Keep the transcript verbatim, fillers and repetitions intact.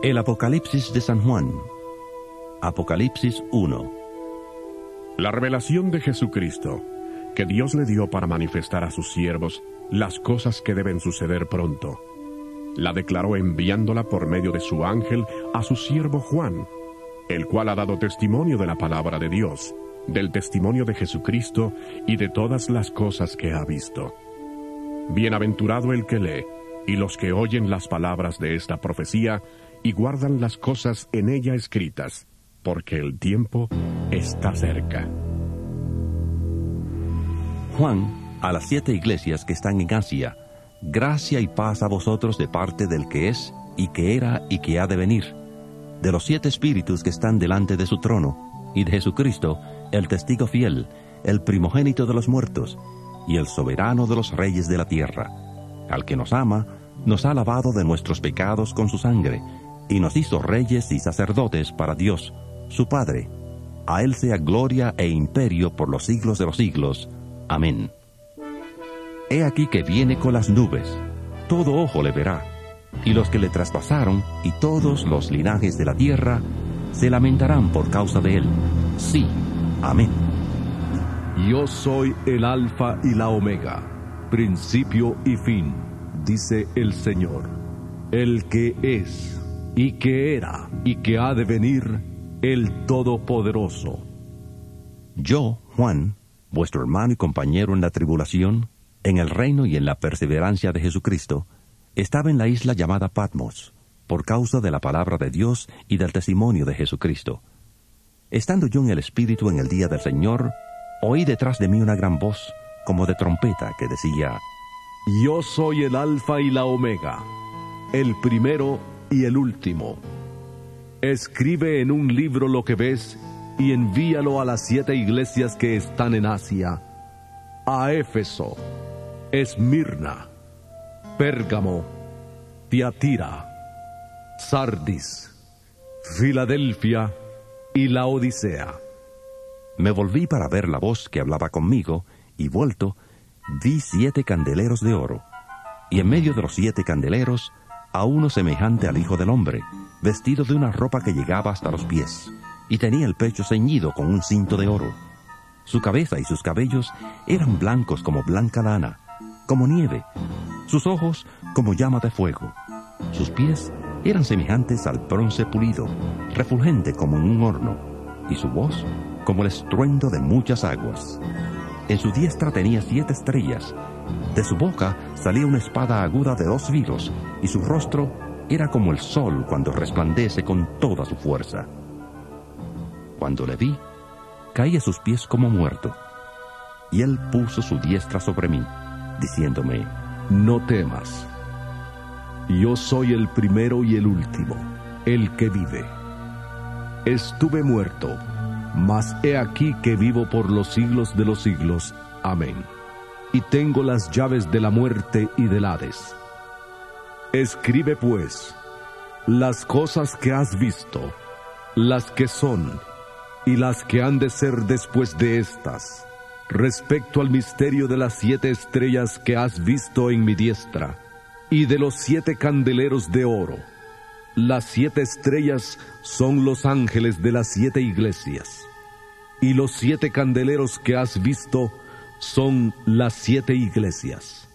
El Apocalipsis de San Juan. Apocalipsis uno. La revelación de Jesucristo, que Dios le dio para manifestar a sus siervos las cosas que deben suceder pronto. La declaró enviándola por medio de su ángel a su siervo Juan, el cual ha dado testimonio de la palabra de Dios, del testimonio de Jesucristo y de todas las cosas que ha visto. Bienaventurado el que lee, y los que oyen las palabras de esta profecía, y guardan las cosas en ella escritas, porque el tiempo está cerca. Juan, a las siete iglesias que están en Asia, gracia y paz a vosotros de parte del que es, y que era, y que ha de venir, de los siete espíritus que están delante de su trono, y de Jesucristo, el testigo fiel, el primogénito de los muertos, y el soberano de los reyes de la tierra, al que nos ama, nos ha lavado de nuestros pecados con su sangre, y nos hizo reyes y sacerdotes para Dios, su Padre. A Él sea gloria e imperio por los siglos de los siglos. Amén. He aquí que viene con las nubes, todo ojo le verá, y los que le traspasaron, y todos los linajes de la tierra, se lamentarán por causa de Él. Sí, amén. Yo soy el Alfa y la Omega, principio y fin, dice el Señor, el que es, y que era, y que ha de venir, el Todopoderoso. Yo, Juan, vuestro hermano y compañero en la tribulación, en el reino y en la perseverancia de Jesucristo, estaba en la isla llamada Patmos, por causa de la palabra de Dios y del testimonio de Jesucristo. Estando yo en el Espíritu en el día del Señor, oí detrás de mí una gran voz, como de trompeta, que decía: Yo soy el Alfa y la Omega, el primero y el último. Escribe en un libro lo que ves y envíalo a las siete iglesias que están en Asia: a Éfeso, Esmirna, Pérgamo, Tiatira, Sardis, Filadelfia y Laodicea. Me volví para ver la voz que hablaba conmigo, y vuelto, vi siete candeleros de oro, y en medio de los siete candeleros, a uno semejante al Hijo del Hombre, vestido de una ropa que llegaba hasta los pies, y tenía el pecho ceñido con un cinto de oro. Su cabeza y sus cabellos eran blancos como blanca lana, como nieve, sus ojos como llama de fuego, sus pies eran semejantes al bronce pulido, refulgente como en un horno, y su voz como el estruendo de muchas aguas. En su diestra tenía siete estrellas, de su boca salía una espada aguda de dos filos, y su rostro era como el sol cuando resplandece con toda su fuerza. Cuando le vi, caí a sus pies como muerto, y él puso su diestra sobre mí, diciéndome: No temas, yo soy el primero y el último, el que vive. Estuve muerto, mas he aquí que vivo por los siglos de los siglos. Amén. Y tengo las llaves de la muerte y del Hades. Escribe pues las cosas que has visto, las que son, y las que han de ser después de estas, respecto al misterio de las siete estrellas que has visto en mi diestra, y de los siete candeleros de oro. Las siete estrellas son los ángeles de las siete iglesias, y los siete candeleros que has visto son las siete iglesias.